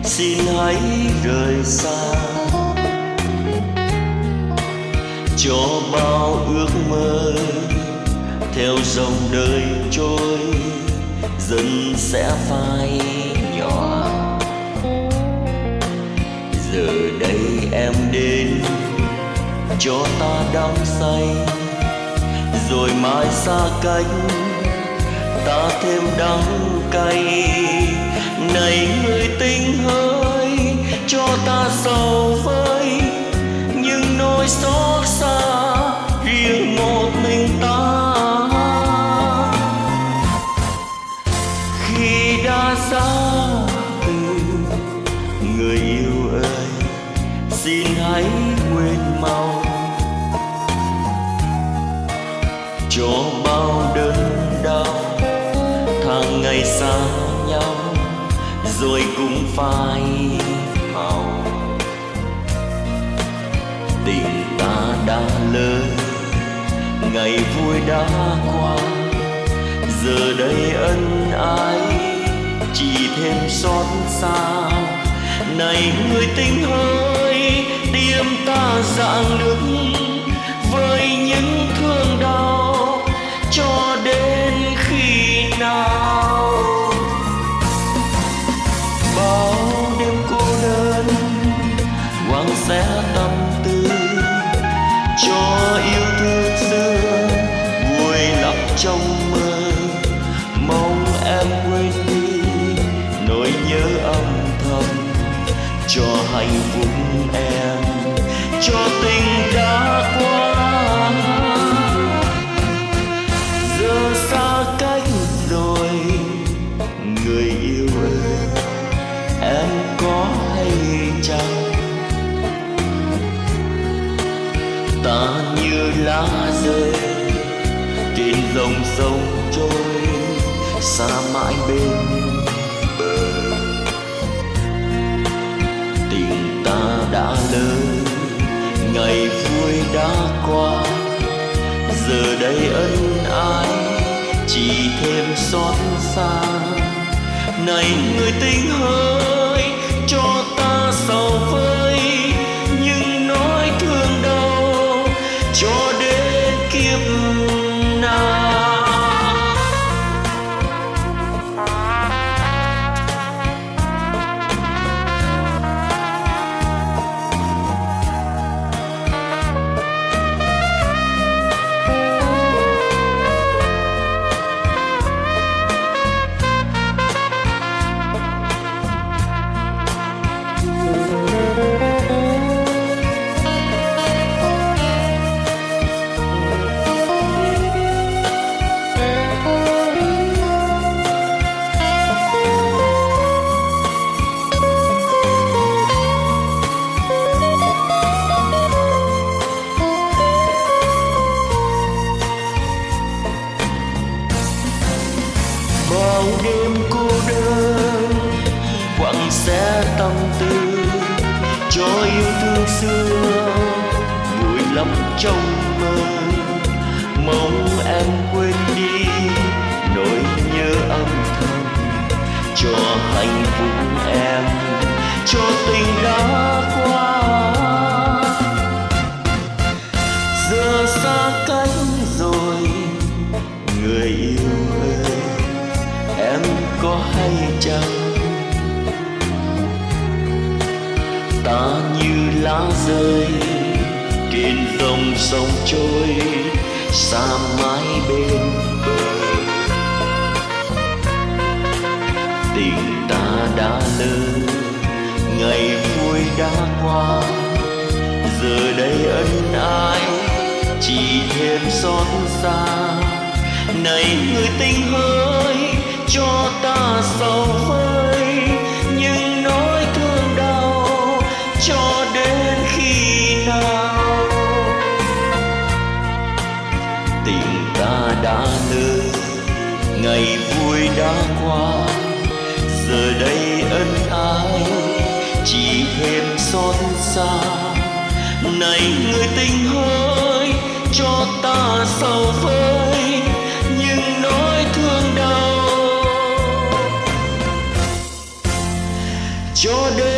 xin hãy rời xa, cho bao ước mơ theo dòng đời trôi dần sẽ phai nhỏ. Giờ đây em đến cho ta đắm say, rồi mai xa cách ta thêm đắng cay. Này người tình hỡi, cho ta sầu vơi những nỗi xót xa riêng một mình ta. Khi đã xa từ người yêu ơi, xin hãy quên mau, cho bao đớn đau tháng ngày xa nhau rồi cũng phai màu. Tình ta đã lỡ, ngày vui đã qua, giờ đây ân ái chỉ thêm xót xa. Này người tình hỡi, tim ta rạng nứt với những thương đau, cho đến khi nào. Bao đêm cô đơn quăng xé tâm tư, cho yêu thương xưa vùi lấp trong mơ. Mong em quên đi nỗi nhớ âm thầm, cho hạnh phúc em, cho tình đã qua. Giờ xa cách rồi người yêu ơi, em có hay chăng? Ta như lá rơi trên dòng sông trôi, xa mãi bên bờ. Tình ta đã lỡ, ngày vui đã qua, giờ đây ân ái chỉ thêm xót xa. Này người tình hỡi, cho ta sầu vơi những nỗi thương đau, cho đến kiếp nào. Bao đêm cô đơn quặng xé tâm tư, cho yêu thương xưa vùi lấp trong mơ. Mong em quên đi nỗi nhớ âm thầm, cho hạnh phúc em, cho tình đã qua. Giờ xa cách rồi người yêu ơi, em có hay chăng? Ta như lá rơi trên dòng sông trôi, xa mãi bên bờ. Tình ta đã lỡ, ngày vui đã qua, giờ đây ân ái chỉ thêm xót xa. Này người tình hỡi, cho ta sầu vơi những nỗi thương đau, cho đến khi nào. Tình ta đã lỡ, ngày vui đã qua, giờ đây ân ái chỉ thêm xót xa. Này người tình hỡi, cho ta sầu vơi những nỗi thương đau, cho đến